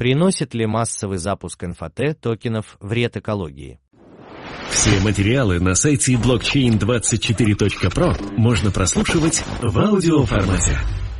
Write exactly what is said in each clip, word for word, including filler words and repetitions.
Приносит ли массовый запуск эн эф ти токенов вред экологии? Все материалы на сайте блокчейн двадцать четыре точка про можно прослушивать в аудиоформате.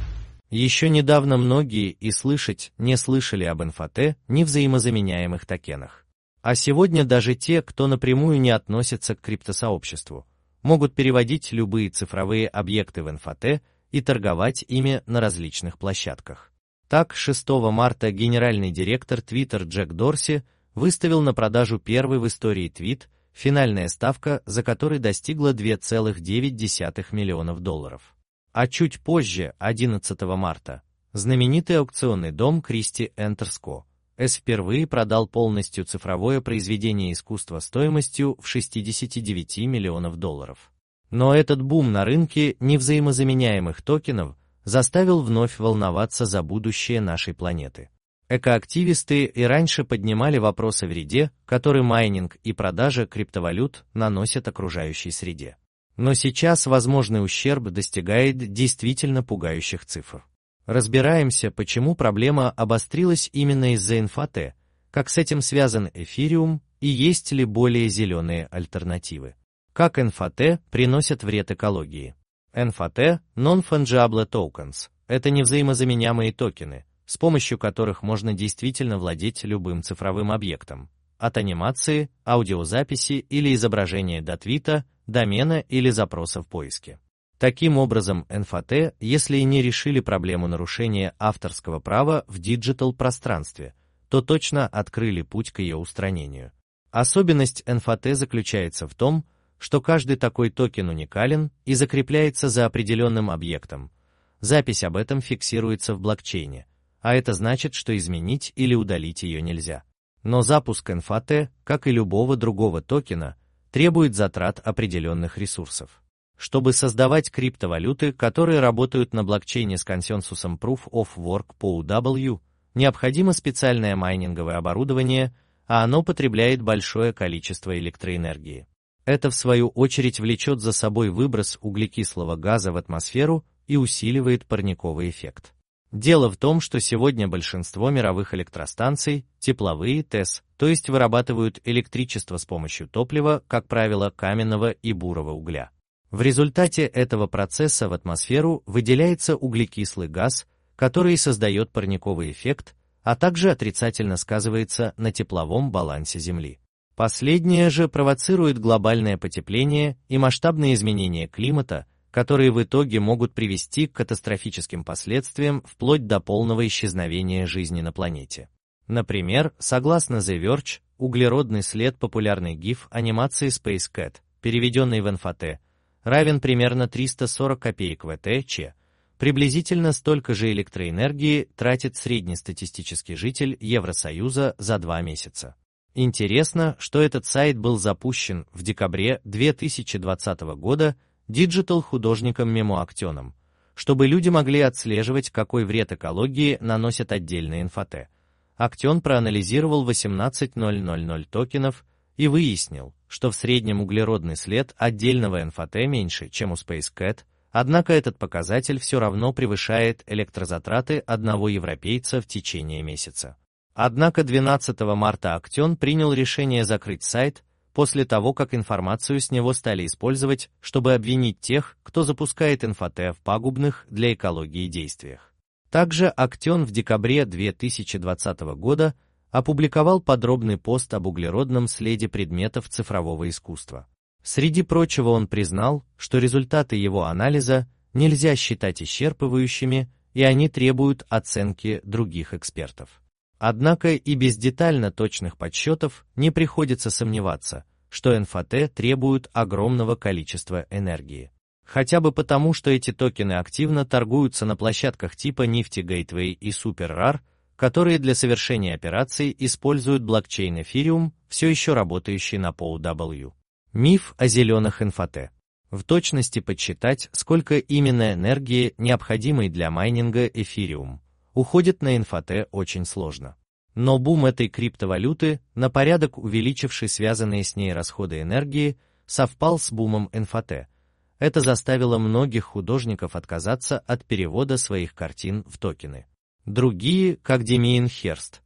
Еще недавно многие и слышать не слышали об эн эф ти, невзаимозаменяемых токенах. А сегодня даже те, кто напрямую не относится к криптосообществу, могут переводить любые цифровые объекты в эн эф ти и торговать ими на различных площадках. Так, шестого марта генеральный директор Twitter Джек Дорси выставил на продажу первый в истории твит, финальная ставка за который достигла две целых девять десятых миллионов долларов. А чуть позже, одиннадцатого марта, знаменитый аукционный дом Christie Entersko эс впервые продал полностью цифровое произведение искусства стоимостью в шестьдесят девять миллионов долларов. Но этот бум на рынке невзаимозаменяемых токенов заставил вновь волноваться за будущее нашей планеты. Экоактивисты и раньше поднимали вопрос о вреде, который майнинг и продажа криптовалют наносят окружающей среде. Но сейчас возможный ущерб достигает действительно пугающих цифр. Разбираемся, почему проблема обострилась именно из-за эн эф ти, как с этим связан эфириум и есть ли более зеленые альтернативы. Как эн эф ти приносят вред экологии? эн эф ти – Non-Fungible Tokens – это невзаимозаменяемые токены, с помощью которых можно действительно владеть любым цифровым объектом, от анимации, аудиозаписи или изображения до твита, домена или запроса в поиске. Таким образом, эн эф ти, если и не решили проблему нарушения авторского права в диджитал-пространстве, то точно открыли путь к ее устранению. Особенность эн эф ти заключается в том, что каждый такой токен уникален и закрепляется за определенным объектом. Запись об этом фиксируется в блокчейне, а это значит, что изменить или удалить ее нельзя. Но запуск эн эф ти, как и любого другого токена, требует затрат определенных ресурсов. Чтобы создавать криптовалюты, которые работают на блокчейне с консенсусом Proof of Work пи о дабл ю, необходимо специальное майнинговое оборудование, а оно потребляет большое количество электроэнергии. Это в свою очередь влечет за собой выброс углекислого газа в атмосферу и усиливает парниковый эффект. Дело в том, что сегодня большинство мировых электростанций, тепловые ТЭС, то есть вырабатывают электричество с помощью топлива, как правило, каменного и бурого угля. В результате этого процесса в атмосферу выделяется углекислый газ, который создает парниковый эффект, а также отрицательно сказывается на тепловом балансе Земли. Последнее же провоцирует глобальное потепление и масштабные изменения климата, которые в итоге могут привести к катастрофическим последствиям вплоть до полного исчезновения жизни на планете. Например, согласно The Verge, углеродный след популярной гиф анимации Space Cat, переведенный в эн эф ти, равен примерно триста сорок копеек вэ тэ че, приблизительно столько же электроэнергии тратит среднестатистический житель Евросоюза за два месяца. Интересно, что этот сайт был запущен в декабре две тысячи двадцатого года диджитал-художником Мемо Актионом, чтобы люди могли отслеживать, какой вред экологии наносят отдельные эн эф ти. Актион проанализировал восемнадцать тысяч токенов и выяснил, что в среднем углеродный след отдельного эн эф ти меньше, чем у Space Cat, однако этот показатель все равно превышает электрозатраты одного европейца в течение месяца. Однако двенадцатого марта Актион принял решение закрыть сайт, после того, как информацию с него стали использовать, чтобы обвинить тех, кто запускает эн эф ти в пагубных для экологии действиях. Также Актион в декабре две тысячи двадцатого года опубликовал подробный пост об углеродном следе предметов цифрового искусства. Среди прочего он признал, что результаты его анализа нельзя считать исчерпывающими, и они требуют оценки других экспертов. Однако и без детально точных подсчетов не приходится сомневаться, что эн эф ти требуют огромного количества энергии. Хотя бы потому, что эти токены активно торгуются на площадках типа Nifty Gateway и SuperRare, которые для совершения операций используют блокчейн Ethereum, все еще работающий на пи о дабл ю. Миф о зеленых эн эф ти. В точности подсчитать, сколько именно энергии, необходимой для майнинга Ethereum, уходит на эн эф ти, очень сложно. Но бум этой криптовалюты, на порядок увеличивший связанные с ней расходы энергии, совпал с бумом эн эф ти. Это заставило многих художников отказаться от перевода своих картин в токены. Другие, как Демиен Херст,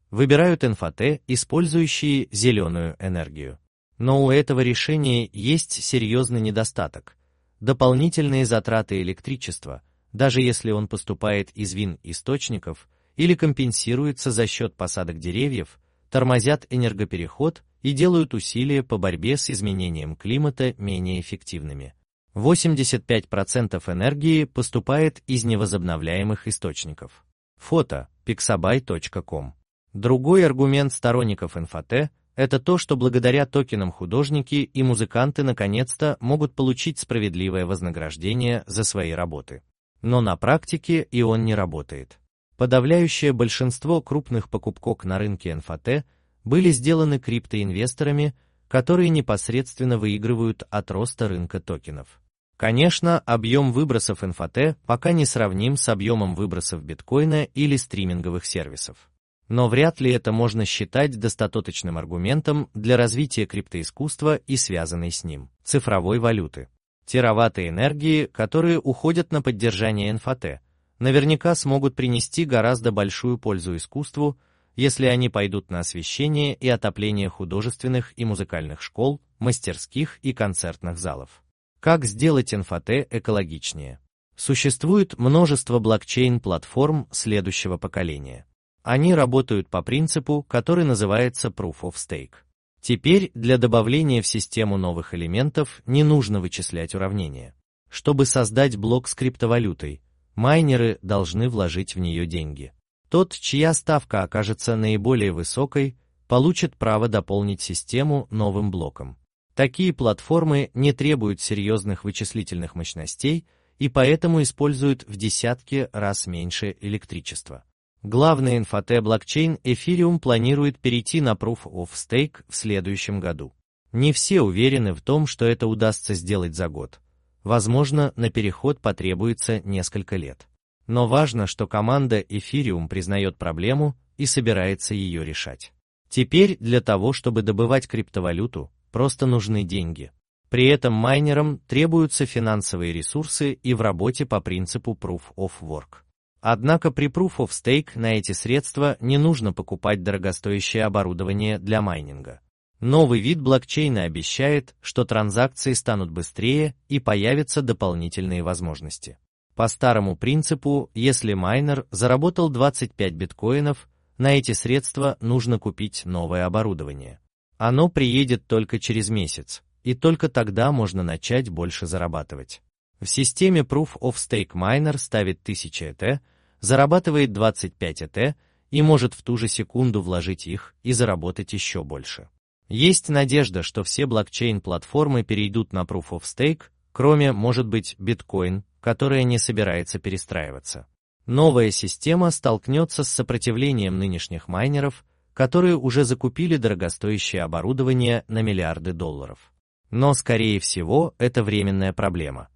выбирают эн эф а тэ, использующие зеленую энергию. Но у этого решения есть серьезный недостаток. Дополнительные затраты электричества, даже если он поступает из вин-источников или компенсируется за счет посадок деревьев, тормозят энергопереход и делают усилия по борьбе с изменением климата менее эффективными. восемьдесят пять процентов энергии поступает из невозобновляемых источников. Фото pixabay точка ком. Другой аргумент сторонников эн эф а тэ – это то, что благодаря токенам художники и музыканты наконец-то могут получить справедливое вознаграждение за свои работы. Но на практике и он не работает. Подавляющее большинство крупных покупок на рынке эн эф а тэ были сделаны криптоинвесторами, которые непосредственно выигрывают от роста рынка токенов. Конечно, объем выбросов эн эф а тэ пока не сравним с объемом выбросов биткоина или стриминговых сервисов. Но вряд ли это можно считать достаточным аргументом для развития криптоискусства и связанной с ним цифровой валюты. Тераватты энергии, которые уходят на поддержание эн эф а тэ, наверняка смогут принести гораздо большую пользу искусству, если они пойдут на освещение и отопление художественных и музыкальных школ, мастерских и концертных залов. Как сделать эн эф а тэ экологичнее? Существует множество блокчейн-платформ следующего поколения. Они работают по принципу, который называется Proof of Stake. Теперь для добавления в систему новых элементов не нужно вычислять уравнения. Чтобы создать блок с криптовалютой, майнеры должны вложить в нее деньги. Тот, чья ставка окажется наиболее высокой, получит право дополнить систему новым блоком. Такие платформы не требуют серьезных вычислительных мощностей и поэтому используют в десятки раз меньше электричества. Главный эн эф а тэ блокчейн Ethereum планирует перейти на Proof of Stake в следующем году. Не все уверены в том, что это удастся сделать за год. Возможно, на переход потребуется несколько лет. Но важно, что команда Ethereum признает проблему и собирается ее решать. Теперь для того, чтобы добывать криптовалюту, просто нужны деньги. При этом майнерам требуются финансовые ресурсы и в работе по принципу Proof of Work. Однако при Proof of Stake на эти средства не нужно покупать дорогостоящее оборудование для майнинга. Новый вид блокчейна обещает, что транзакции станут быстрее и появятся дополнительные возможности. По старому принципу, если майнер заработал двадцать пять биткоинов, на эти средства нужно купить новое оборудование. Оно приедет только через месяц, и только тогда можно начать больше зарабатывать. В системе Proof of Stake майнер ставит тысячу и ти, зарабатывает двадцать пять и ти и может в ту же секунду вложить их и заработать еще больше. Есть надежда, что все блокчейн-платформы перейдут на Proof of Stake, кроме, может быть, биткоин, которая не собирается перестраиваться. Новая система столкнется с сопротивлением нынешних майнеров, которые уже закупили дорогостоящее оборудование на миллиарды долларов. Но, скорее всего, это временная проблема.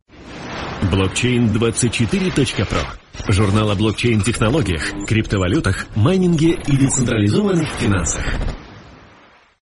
блокчейн двадцать четыре точка про. Журнал о блокчейн-технологиях, криптовалютах, майнинге и децентрализованных финансах.